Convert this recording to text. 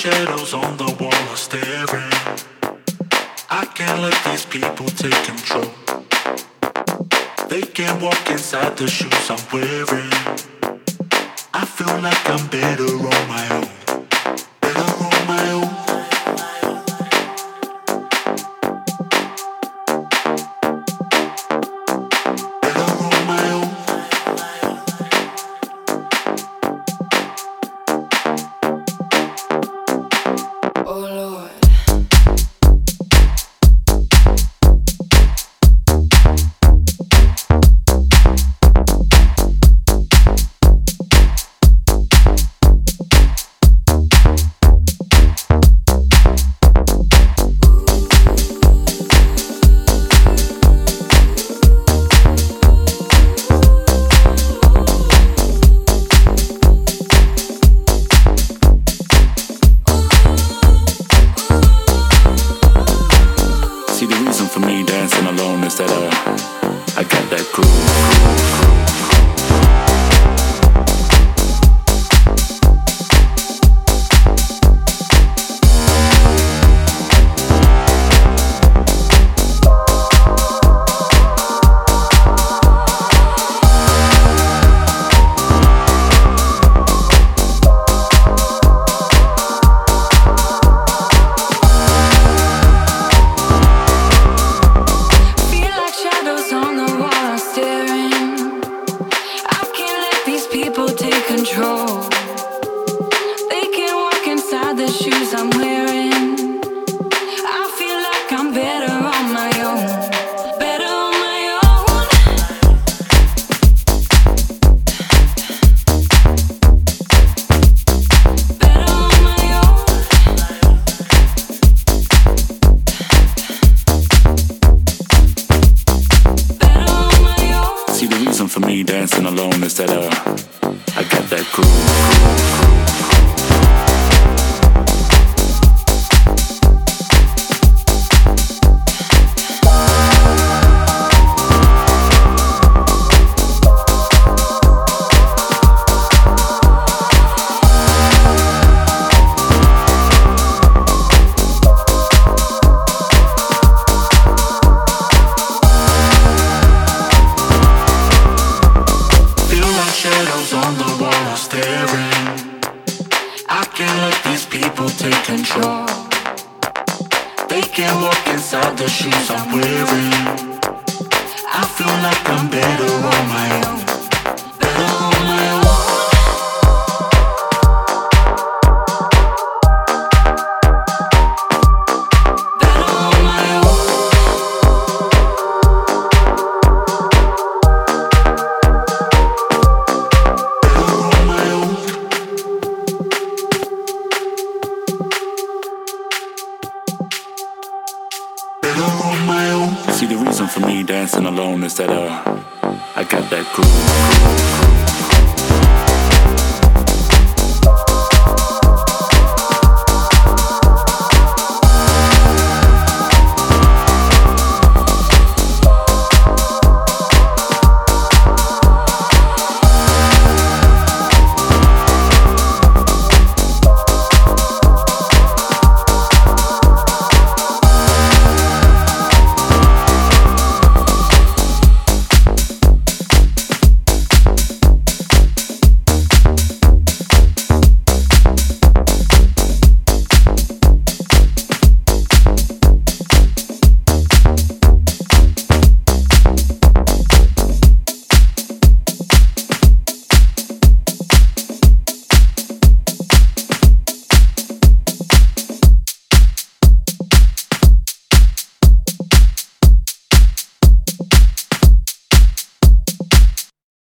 shadows on the wall are staring. I can't let these people take control. They can't walk inside the shoes I'm wearing. I feel like I'm better on my own. Better on my own. Dancing alone is that I got that groove. Shadows on the wall are staring. I can't let these people take control. They can't walk inside the shoes I'm wearing. I feel like I'm better on my own. Better on my own. See, the reason for me dancing alone is that I got that groove.